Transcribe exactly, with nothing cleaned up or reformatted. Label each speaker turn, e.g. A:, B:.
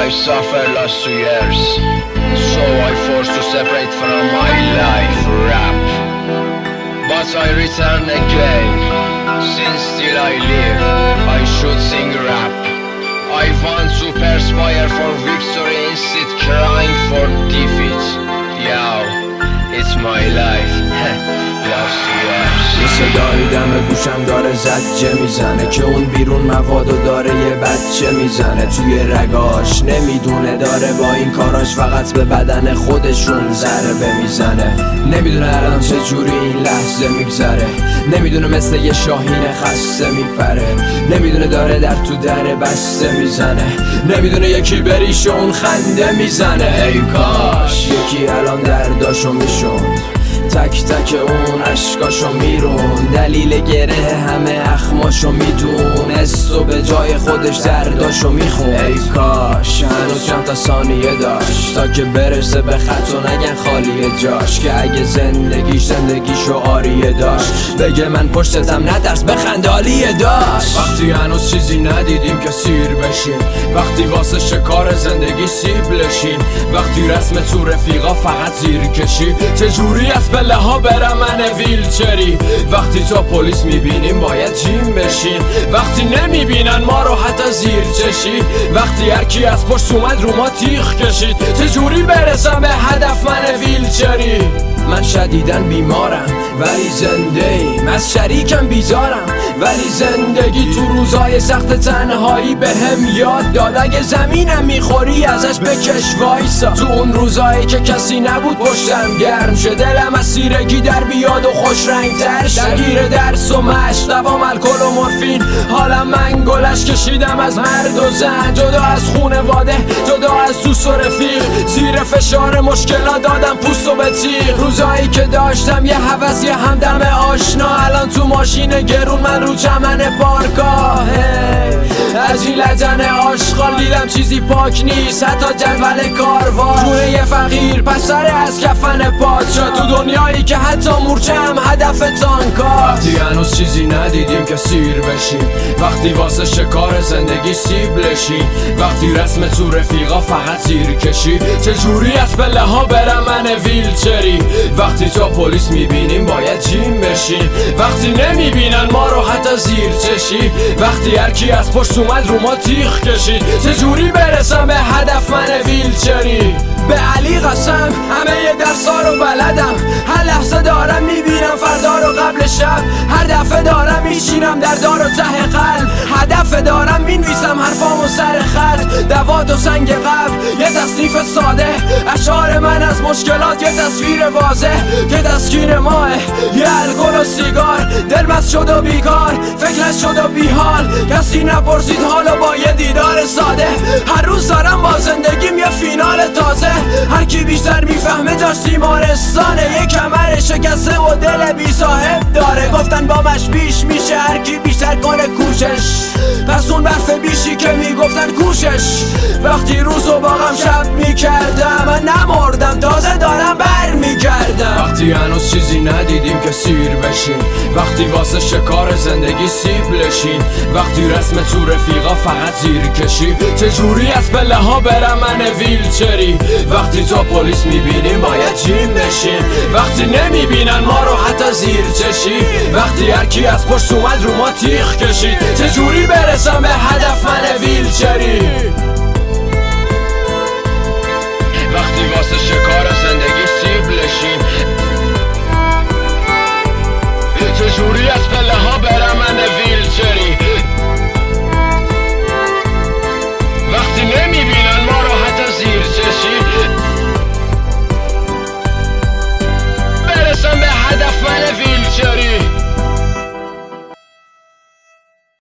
A: I suffer lost two years, so I forced to separate from my life rap. But I return again, since still I live, I should sing rap. I want to perspire for victory instead crying for defeat. Yo, it's my life, lost two years.
B: یه صدایی دم گوشم داره زجه میزنه که اون بیرون موادو داره یه بچه میزنه توی رگاش، نمیدونه داره با این کاراش فقط به بدن خودشون ضربه میزنه. نمیدونه الان چجوری این لحظه میگذره، نمیدونه مثل یه شاهین خسته میپره، نمیدونه داره در تو در بسته میزنه، نمیدونه یکی بریش اون خنده میزنه. ای کاش یکی الان درداشو میشوند، تک تک اون عشقاشو میرون، دلیل گره همه اخماشو میدونست و به جای خودش درداشو میخون. ای کاش هنوز چند تا ثانیه داشت تا که برسه به خط و نگن خالیه جاش، که اگه زندگیش زندگیشو آریه داشت بگه من پشتتم نترس بخند عالیه داشت. وقتی هنوز چیزی ندیدیم که سیر بشیم، وقتی واسه شکار زندگی سیب لشیم، وقتی رسم تو رفیقا فقط زیر کشی، چجوری از پله ها برم من ویلچری، وقتی تا پلیس میبینیم باید جیم بشین، وقتی نمیبینن ما رو حتی زیر چشی، وقتی هرکی از پشت اومد رو ما تیغ کشید، چجوری برسم به هدف من ویلچری. من شدیدن بیمارم ولی زنده ایم، از شریکم بیزارم ولی زندگی تو روزای سخت تنهایی به هم یاد داد اگه زمینم میخوری ازش بکش وایسا. تو اون روزایی که کسی نبود پشتم گرم شه، دلم از سیرگی در بیاد و خوش رنگ تر شه، درگیر درس و مشق دوام الکل و مورفین، حالا من گلش کشیدم از مرد و زن، جدا از خونواده جدا از دوست و رفیق، زیر فشار مشکلات دادم پوست و به تیغ. روزایی که داشتم یه هوس یه همدم آشنا، الان تو ماشین گرون من رو چمن پارکاه، از این لجن آشغال دیدم چیزی پاک نیست حتی جدول کاروان، جونه یه فقیر پسره از کفن پادشاه، تو دنیایی که حتی مورچه هم هدف تانکا. وقتی هنوز چیزی ندیدیم که سیر بشیم، وقتی واسه شکار زندگی سیب لشیم، وقتی رسم تو رفیقا فقط زیر کشی، چجوری از پله ها برم من ویلچری، وقتی تا پلیس میبینیم باید جیم بشیم، وقتی نمیبینن ما رو حتی زیر چشی، وقتی هرکی از پشت اومد رو ما تیغ کشید، چجوری برسم به هدف من ویلچری. به علی قسم همه ی درسا رو بلدم، هر لحظه دارم میبینم فردا رو قبل شب، هر دفعه دارم میشینم در دار و ته قلب، هدف دارم مینویسم حرفامو سر خط، دوات و سنگ قبل یه تصنیف ساده، اشعار من از مشکلات یه تصویر واضح که تسکین ماه، یه الکل و سیگار، دل مست شد و بیکار، فکرش شد و بیحال، کسی نپرسید حالا با یه دیدار ساده، هر روز دارم با زندگیم یه فینال تازه، هر کی بیشتر میفهمه جاش تیمارستانه، یه کمر شکسته و دل بی صاحب داره، گفتن با مش بیش میشه هر کی بیشتر کنه کوشش، پس اون برف بیشی که میگفتن کوشش، وقتی روزو با غم شب میکردم من نمردم تازه دارم بر میگردم. وقتی هنوز چیزی ندیدیم که سیر بشیم، وقتی واسه شکار زندگی سیب لشیم، وقتی رسم تو رفیقا فقط زیر کشی، چجوری از پله ها برم من ویلچری، وقتی تا پلیس میبینیم باید جیم بشیم، وقتی نمیبینن ما رو حتی زیر چشی، وقتی هرکی از پشت اومد رو ما تیغ کشید، چجوری برسم به هدف من ویلچری.